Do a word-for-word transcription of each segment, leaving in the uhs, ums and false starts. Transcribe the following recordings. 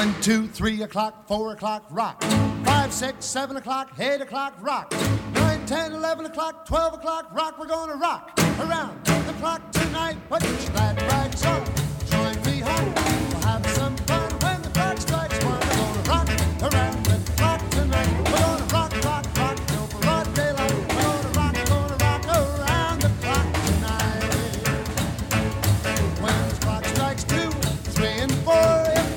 One, two, three o'clock, four o'clock, rock. Five, six, seven o'clock, eight o'clock, rock. Nine, ten, eleven o'clock, twelve o'clock, rock. We're gonna rock around the clock tonight. Put your glad rags on, join me home. We'll have some fun when the clock strikes one. We're gonna rock around the clock tonight. We're gonna rock, rock, rock till broad daylight. We're gonna rock, gonna rock around the clock tonight. When the clock strikes two, three, and four.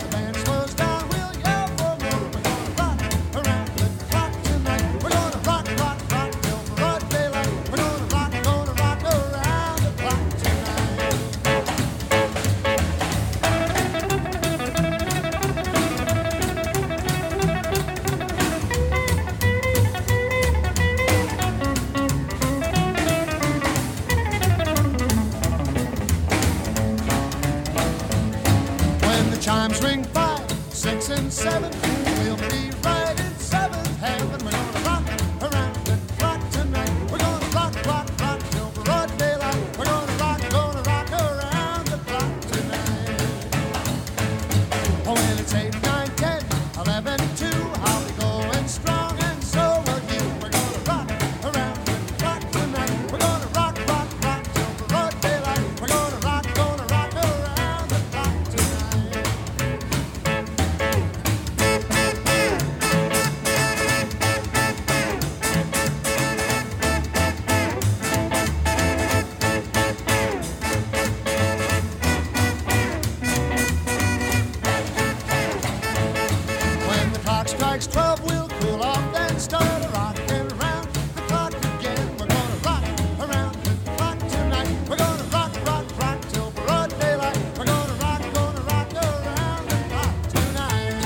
Chimes ring five, six, and seven. We'll be right in seventh heaven. We're gonna rock around the clock tonight. We're gonna rock, rock, rock till broad daylight. We're gonna rock, gonna rock around the clock tonight. Oh, when it's eight, nine, ten, eleven, two, I'll be going strong, and so will you. We're gonna rock around the clock tonight. We're gonna rock, rock, rock till broad daylight. We're gonna rock, gonna rock around the clock tonight. Strikes twelve, we'll cool off, then start a rockin' around the clock again. We're gonna rock around the clock tonight. We're gonna rock, rock, rock till broad daylight. We're gonna rock, gonna rock around the clock tonight.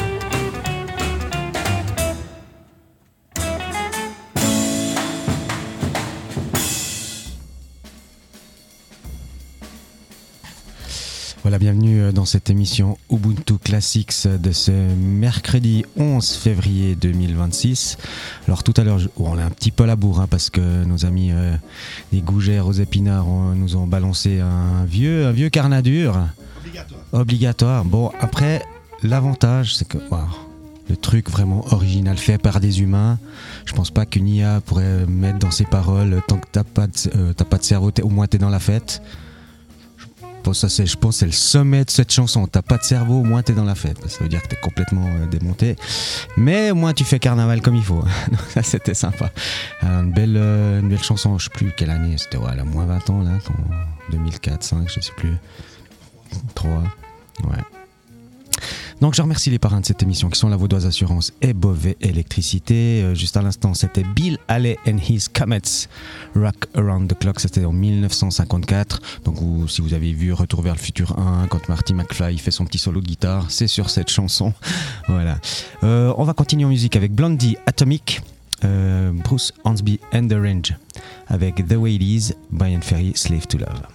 Voilà, bienvenue dans cette émission Ubuntu Classics de ce mercredi onze février deux mille vingt-six. Alors tout à l'heure, je... oh, on est un petit peu à la bourre hein, parce que nos amis euh, des Gougères aux épinards ont, nous ont balancé un vieux, un vieux carnadur. Obligatoire. Obligatoire. Bon, après, l'avantage, c'est que wow, le truc vraiment original fait par des humains, je pense pas qu'une I A pourrait mettre dans ses paroles tant que t'as pas de, euh, t'as pas de cerveau, au moins t'es dans la fête. Ça, c'est, je pense que c'est le sommet de cette chanson. T'as pas de cerveau, au moins t'es dans la fête. Ça veut dire que t'es complètement euh, démonté. Mais au moins tu fais carnaval comme il faut. Donc ça, c'était sympa. Alors, une, belle, euh, une belle chanson, je sais plus quelle année. C'était ouais, elle a moins vingt ans, là, en deux mille quatre, deux mille cinq, je sais plus. trois. Ouais. Donc je remercie les parrains de cette émission qui sont la Vaudoise Assurance et Beauvais Électricité. Euh, juste à l'instant, c'était Bill Haley and His Comets, Rock Around the Clock, c'était en dix-neuf cent cinquante-quatre. Donc vous, si vous avez vu Retour vers le futur un, quand Marty McFly fait son petit solo de guitare, c'est sur cette chanson. Voilà. Euh, on va continuer en musique avec Blondie Atomic, euh, Bruce Hornsby and the Range, avec The Way It Is, Brian Ferry, Slave to Love.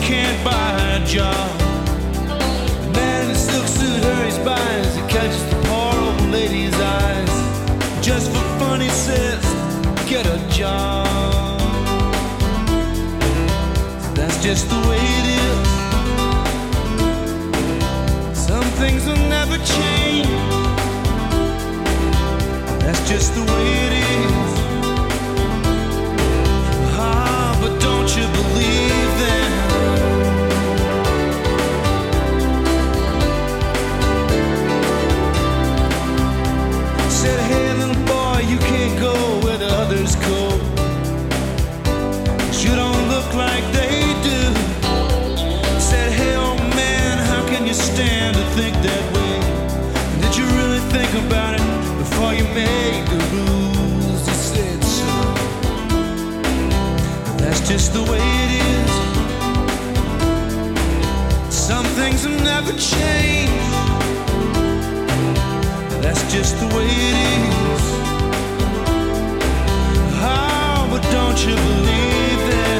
can't buy a job. The man in the silk suit hurries by as he catches the poor old lady's eyes. Just for fun, he says, get a job. That's just the way it is. Some things will never change. That's just the way it is. Ah, but don't you believe them? Said, hey little boy, you can't go where the others go. You don't look like they do. Said, hey old man, how can you stand to think that way? Did you really think about it before you made the rules? He said so. That's just the way it is. Some things will never change. That's just the way it is. Oh, but don't you believe them?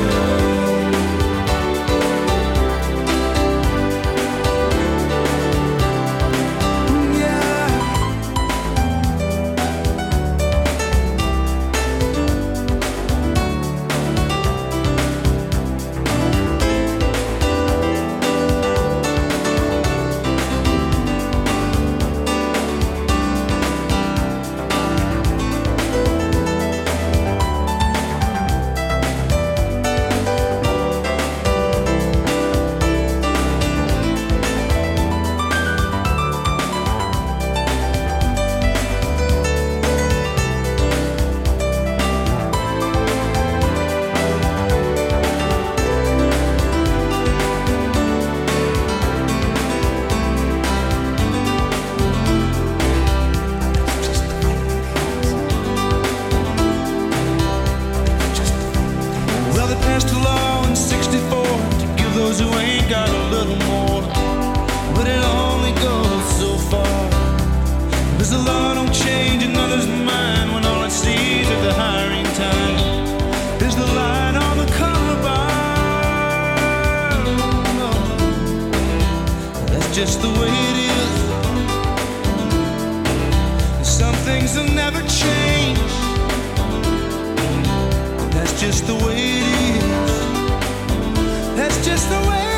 Just the way it is. Some things will never change. That's just the way it is. That's just the way it is.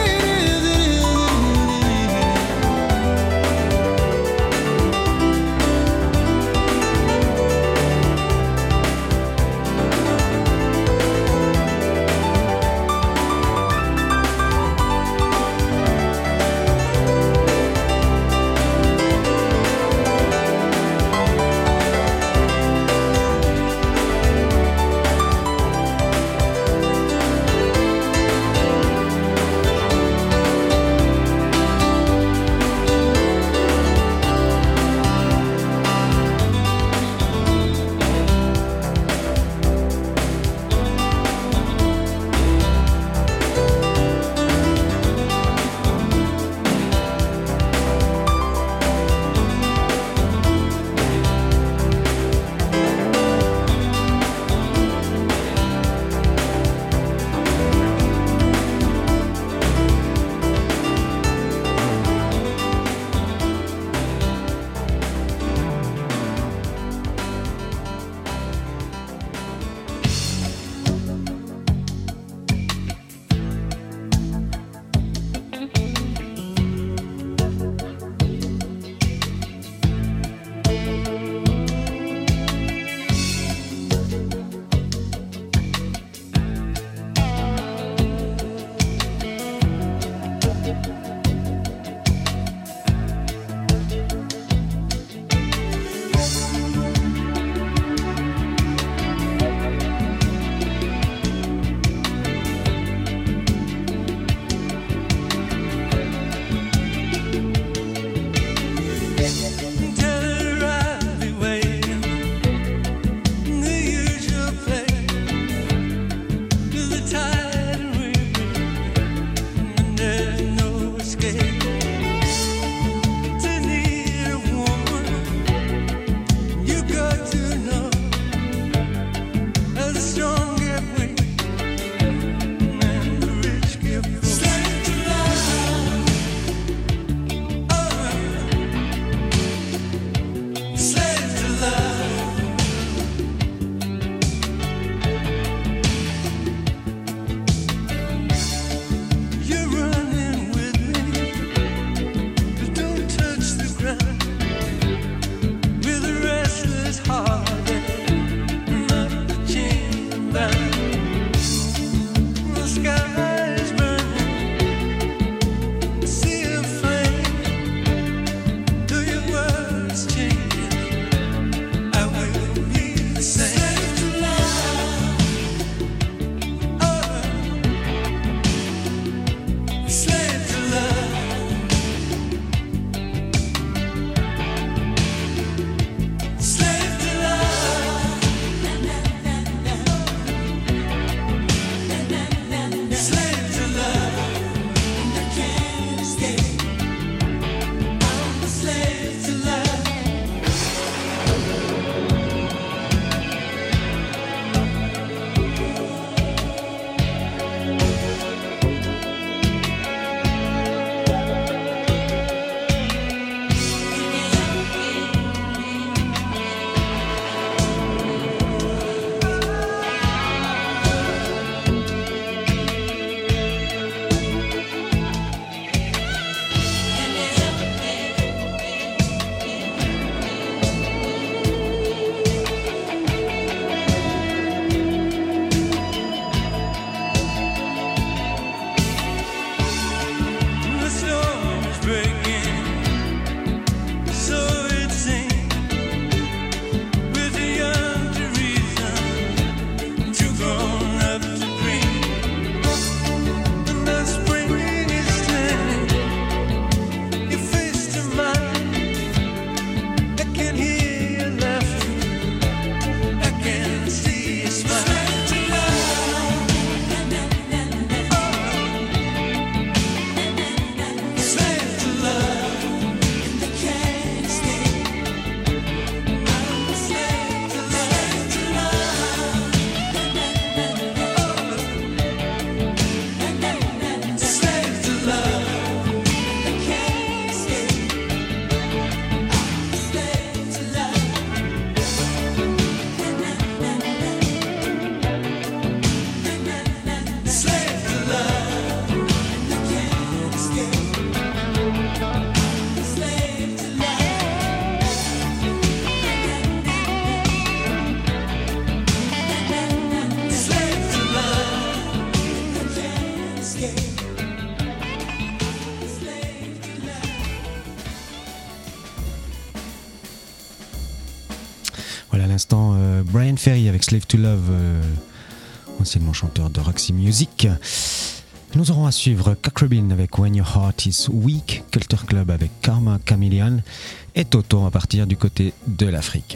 l'instant euh, Brian Ferry avec Slave to Love, euh, anciennement chanteur de Roxy Music. Nous aurons à suivre Cock Robin avec When Your Heart Is Weak, Culture Club avec Karma Chameleon et Toto à partir du côté de l'Afrique.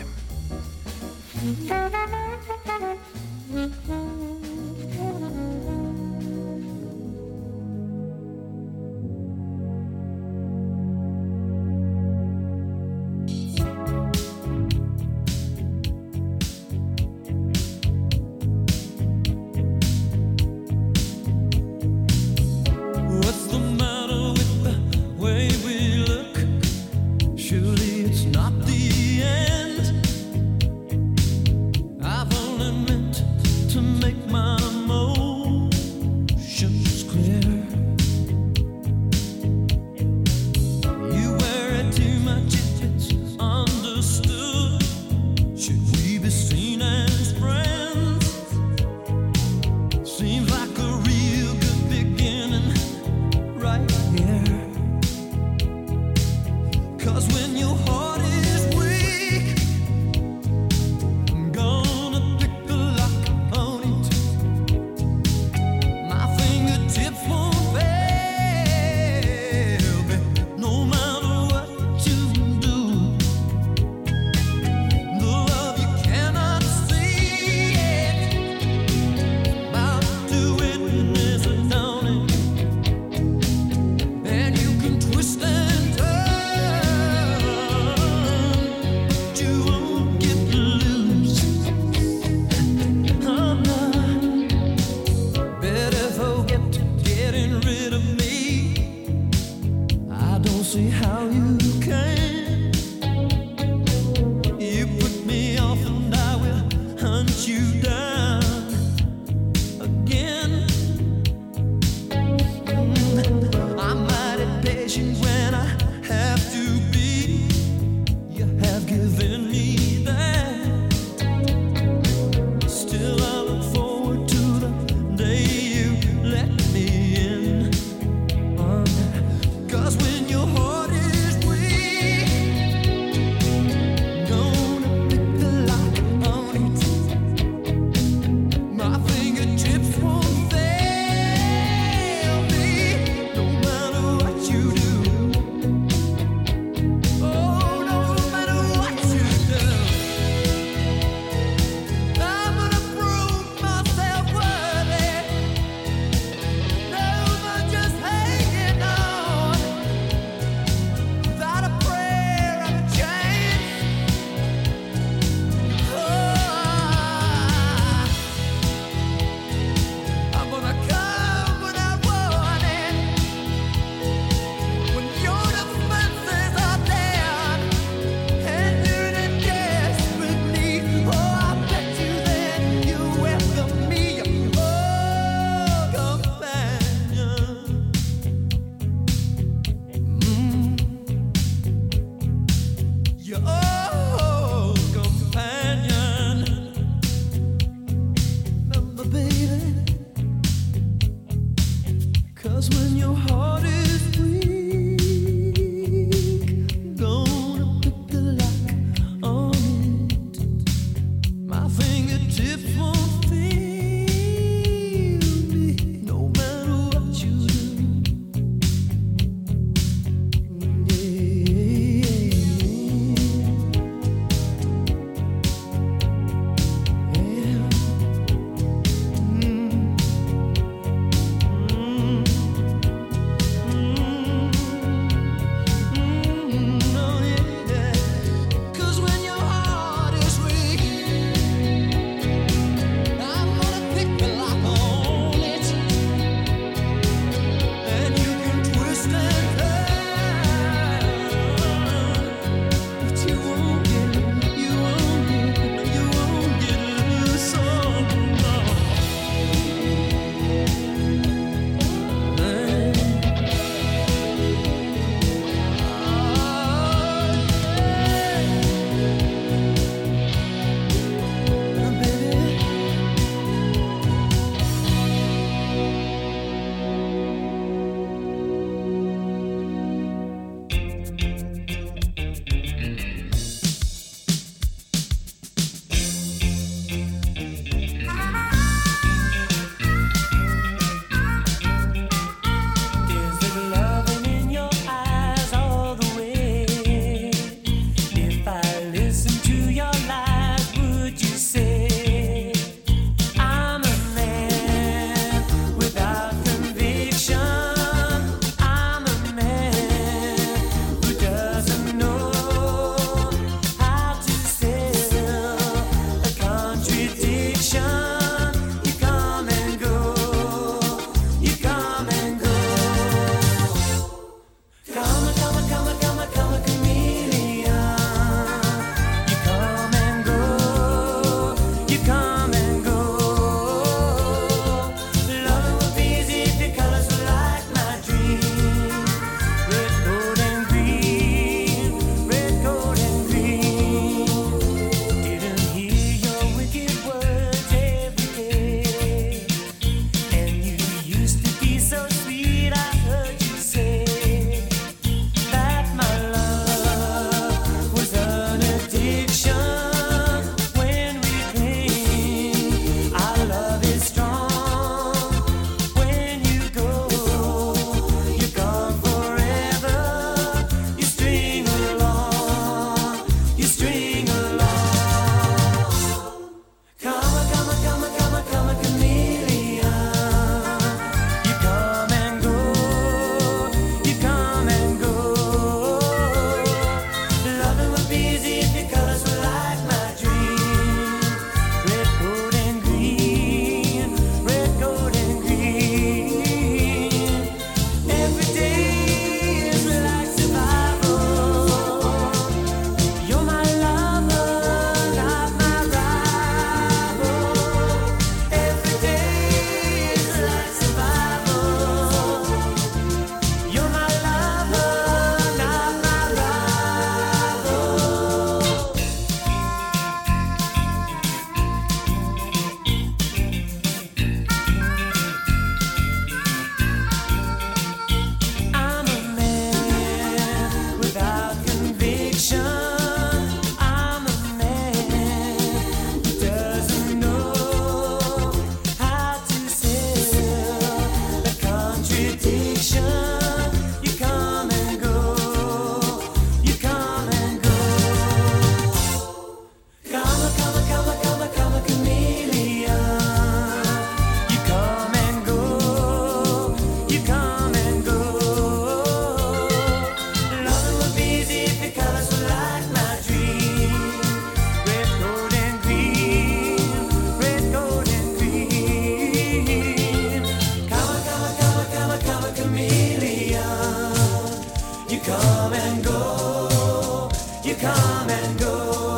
come and go, you come and go.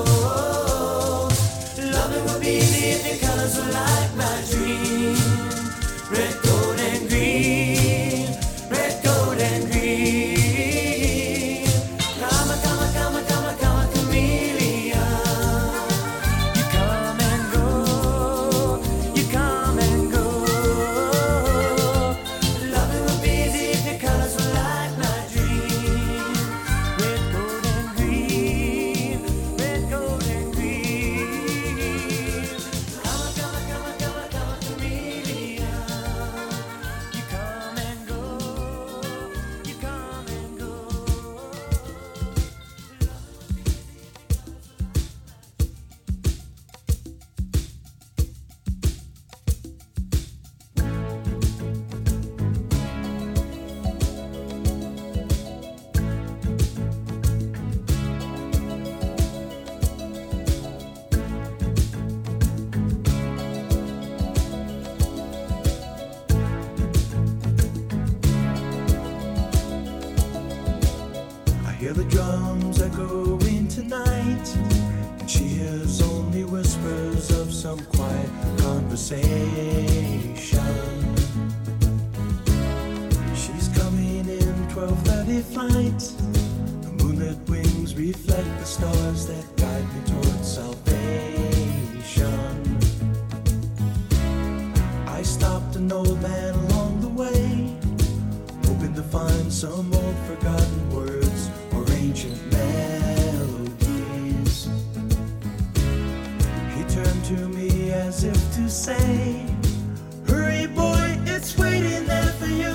Loving would be easy if your colors were like my dream. Red, gold, and green, red, gold, and green. Come a, come a, come a, come a, come a chameleon. You come and go, you come and go. Loving would be easy if your colors were like my dream. Red, gold, and green, red, gold, and green. Come a, come a, come a, come a, come a chameleon. You come and go, you come and go. I hear the drums echoing tonight, and she hears only whispers of some quiet conversation. She's coming in twelve thirty flight. The moonlit wings reflect the stars that guide me towards salvation. I stopped an old man along the way, hoping to find some old forgotten words or ancient melodies. He turned to me as if to say, hurry boy, it's waiting there for you.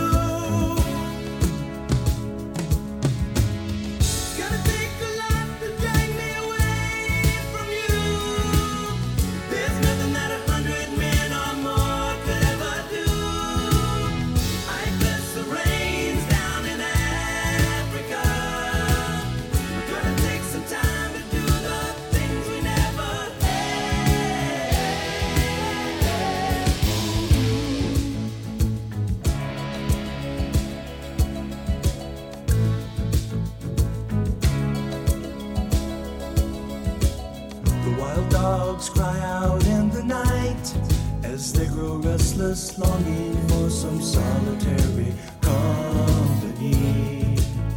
It's gonna take a lot to drag me away from you. There's nothing that a hundred men or more could ever do. I bless the rains down in Africa. We're gonna take some time to do the things we never had. The wild dogs cry out in the night as they grow restless, longing for some solitary company.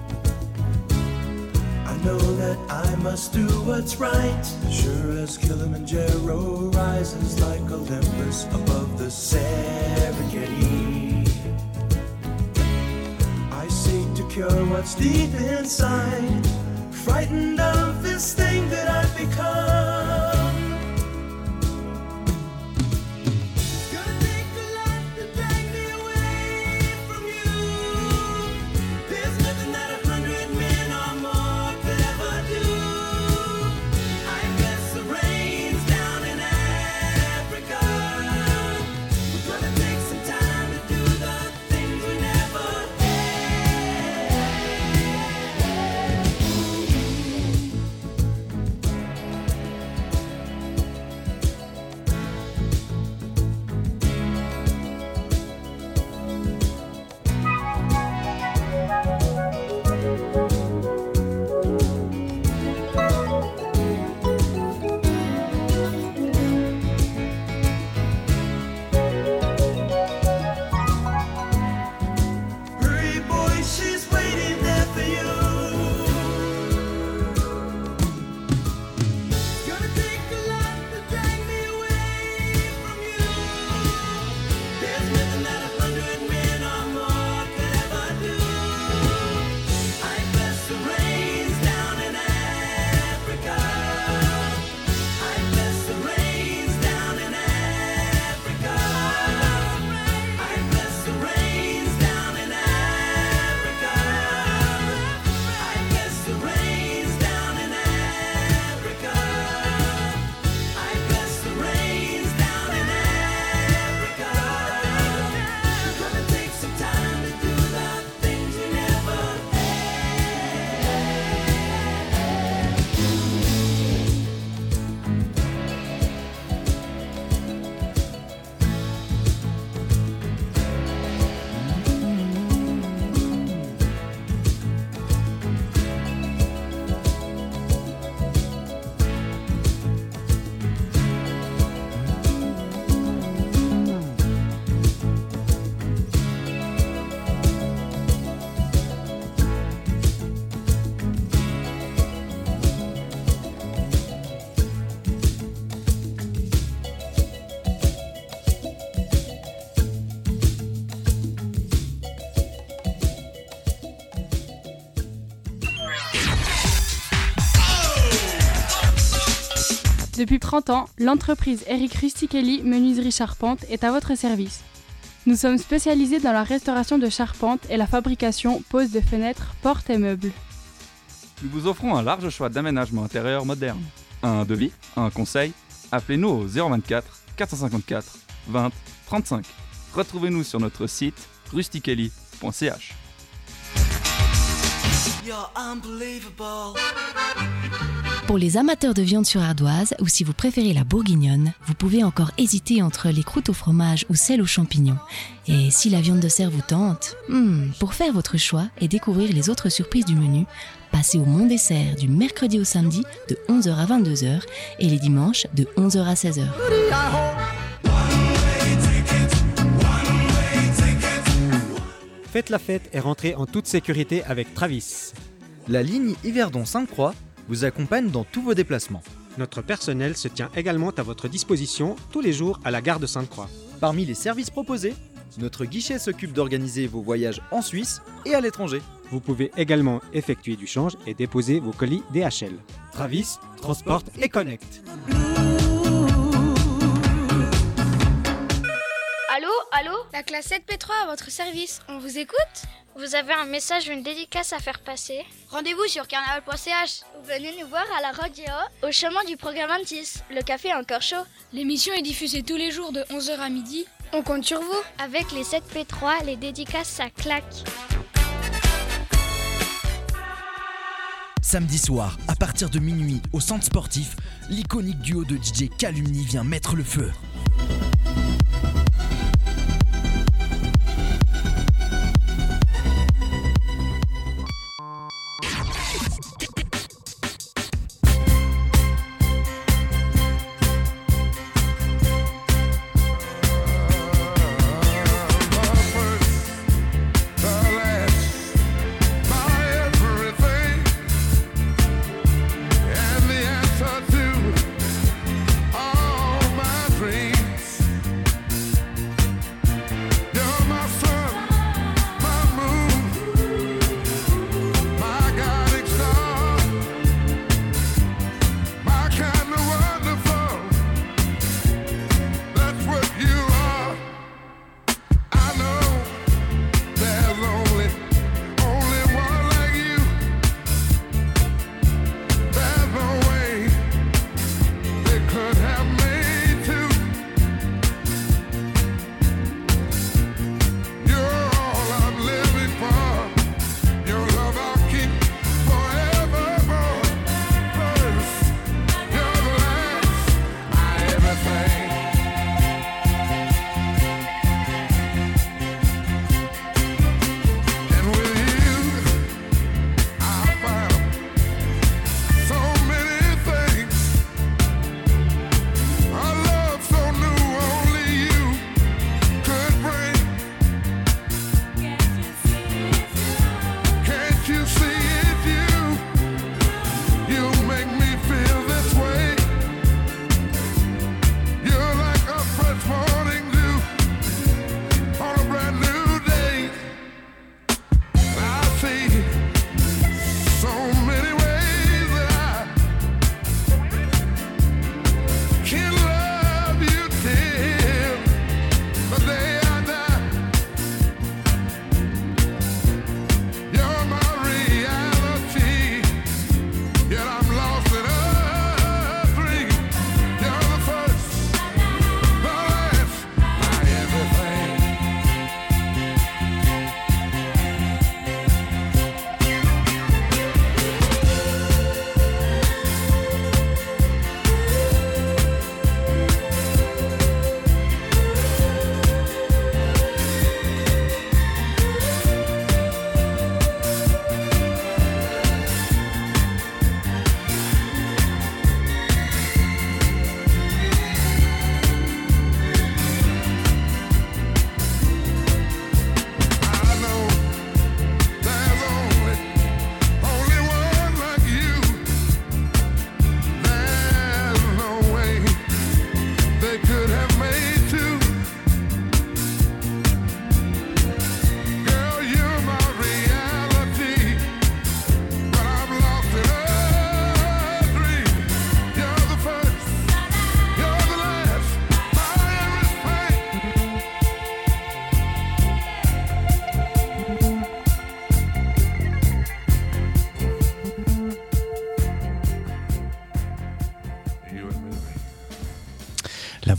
I know that I must do what's right, sure as Kilimanjaro rises like Olympus above the Serengeti. I seek to cure what's deep inside, frightened of this thing that I've become. It's gonna take a lot to drag me away from you. There's nothing that a hundred men or more could ever do. I bless the rains down in Africa. We're gonna take some time to do the things we never had. Depuis trente ans, l'entreprise Eric Rustichelli Menuiserie Charpente est à votre service. Nous sommes spécialisés dans la restauration de charpente et la fabrication, pose de fenêtres, portes et meubles. Nous vous offrons un large choix d'aménagements intérieurs modernes. Un devis, un conseil, appelez-nous au zéro vingt-quatre quatre cent cinquante-quatre vingt trente-cinq. Retrouvez-nous sur notre site rustichelli point c h. Pour les amateurs de viande sur ardoise, ou si vous préférez la bourguignonne, vous pouvez encore hésiter entre les croûtes au fromage ou celles aux champignons. Et si la viande de cerf vous tente, hmm, pour faire votre choix et découvrir les autres surprises du menu, passez au Mont des Cerfs du mercredi au samedi de onze heures à vingt-deux heures et les dimanches de onze heures à seize heures. Faites la fête et rentrez en toute sécurité avec Travis. La ligne Yverdon-Sainte-Croix vous accompagne dans tous vos déplacements. Notre personnel se tient également à votre disposition tous les jours à la gare de Sainte-Croix. Parmi les services proposés, notre guichet s'occupe d'organiser vos voyages en Suisse et à l'étranger. Vous pouvez également effectuer du change et déposer vos colis D H L. Travis, transporte et connecte. Allô, allô, la classe sept P trois à votre service, on vous écoute? Vous avez un message ou une dédicace à faire passer? Rendez-vous sur carnaval point c h. Vous venez nous voir à la radio, au chemin du programme vingt-six. Le café est encore chaud. L'émission est diffusée tous les jours de onze heures à midi. On compte sur vous. Avec les sept P trois, les dédicaces, ça claque. Samedi soir, à partir de minuit, au centre sportif, l'iconique duo de D J Calumni vient mettre le feu. Dream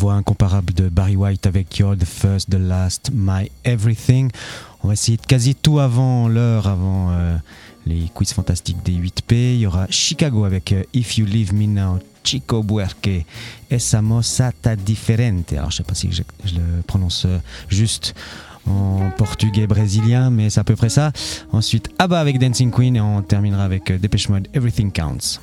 voix incomparable de Barry White avec You're the First, the Last, My Everything. On va essayer de caser tout avant l'heure, avant euh, les quiz fantastiques des huit P. Il y aura Chicago avec euh, If You Leave Me Now, Chico Buarque, Essa Moça Tá Diferente. Alors je sais pas si je, je le prononce euh, juste en portugais brésilien, mais c'est à peu près ça. Ensuite ABBA avec Dancing Queen et on terminera avec euh, Depeche Mode, Everything Counts.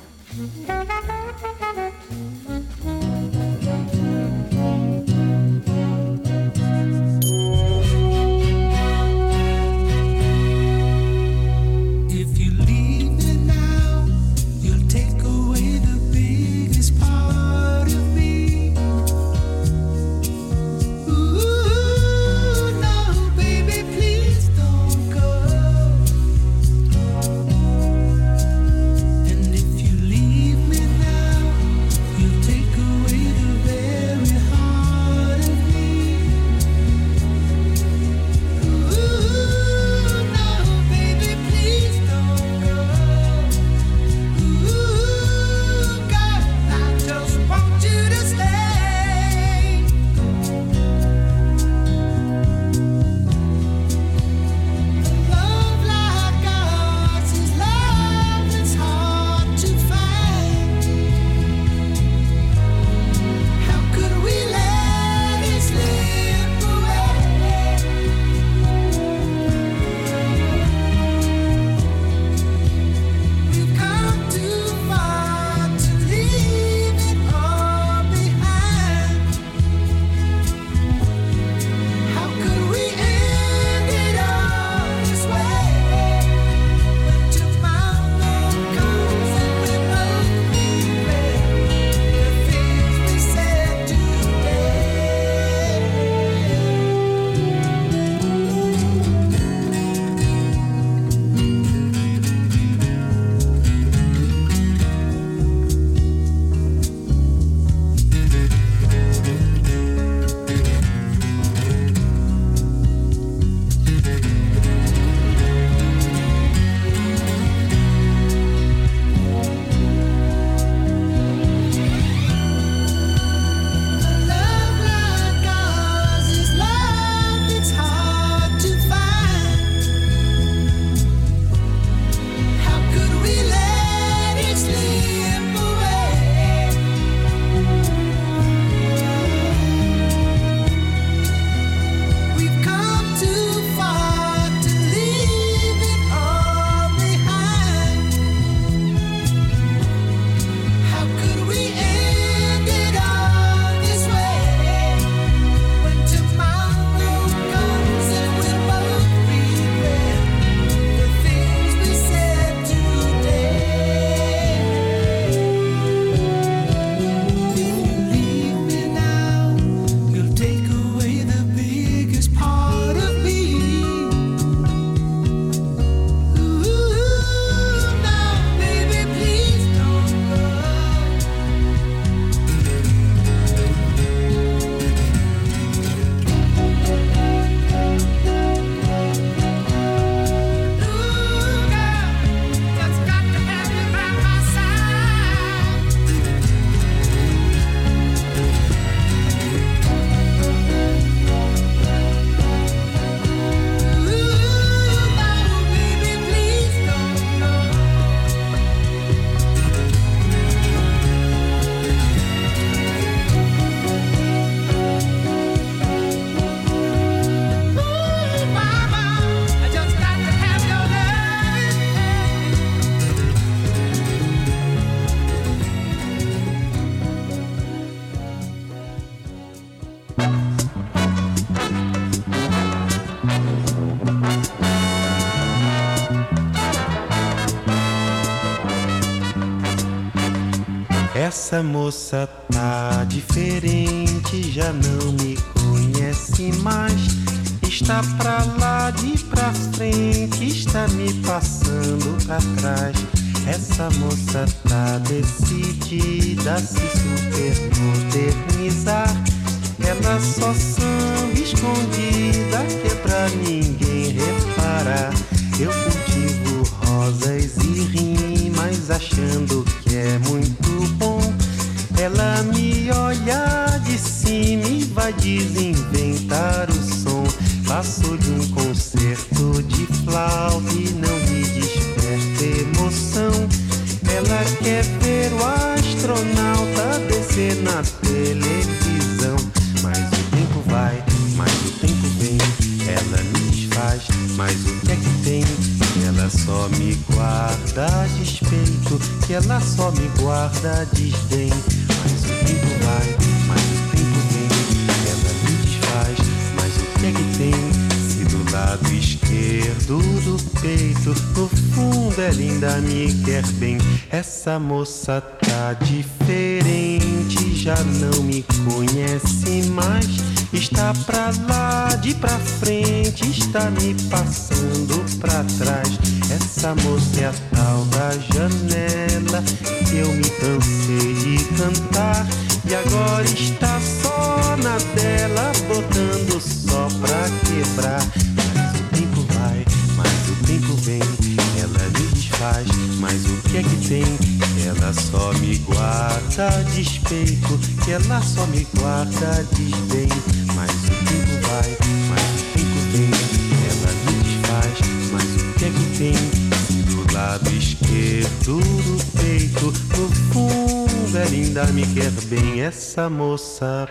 Essa moça tá diferente, já não me conhece mais. Está pra lá de pra frente, está me passando pra trás. Essa moça tá decidida a se supermodernizar. Ela só samba escondida que é pra ninguém reparar. Eu cultivo rosas e rimas achando que é muito bom. Ela me olha de cima anime, vai desinventar o som. Passo-lhe um concerto de flauta e não lhe desperta emoção. Ela quer ver o astronauta descer na televisão. Mas o tempo vai, mas o tempo vem. Ela me desfaz, mas o que é que tem? Ela só me guarda despeito, que ela só me guarda desdém. Mas o tempo vai, mas o tempo vem. Ela me desfaz, mas o que é que tem? Se do lado esquerdo do peito, no fundo ela ainda me quer bem. Essa moça tá diferente, já não me conhece mais. Está pra lá, de pra frente, está me passando pra trás. Essa moça é a tal da janela que eu me cansei de cantar. E agora está só na dela, botando só pra quebrar. Mas o tempo vai, mas o tempo vem. Ela me desfaz, mas o que é que tem? Ela só me guarda despeito, que ela só me guarda desdém. Mas o tempo vai, mas o tempo vem. Ela me desfaz, mas o que é que tem? Do lado esquerdo do peito, no fundo ela ainda me quer bem. Essa moça.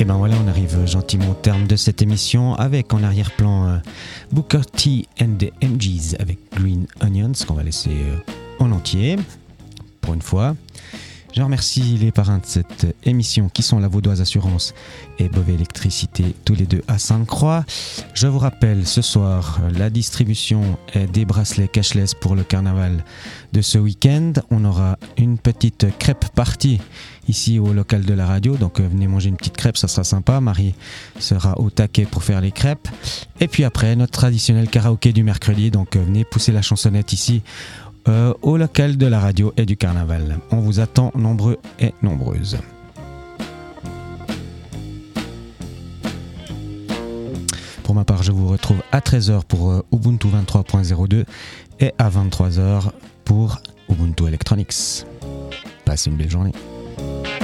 Et ben voilà, on arrive gentiment au terme de cette émission avec en arrière-plan euh, Booker T and the M Gs avec Green Onions qu'on va laisser euh, en entier pour une fois. Je remercie les parrains de cette émission qui sont la Vaudoise Assurance et Beauvais Électricité, tous les deux à Sainte-Croix. Je vous rappelle ce soir la distribution des bracelets cashless pour le carnaval de ce week-end. On aura une petite crêpe party ici au local de la radio, donc venez manger une petite crêpe, ça sera sympa. Marie sera au taquet pour faire les crêpes. Et puis après, notre traditionnel karaoké du mercredi, donc venez pousser la chansonnette ici Euh, au local de la radio et du carnaval. On vous attend nombreux et nombreuses. Pour ma part, je vous retrouve à treize heures pour euh, Ubuntu vingt-trois point zéro deux et à vingt-trois heures pour Ubuntu Electronics. Passez une belle journée.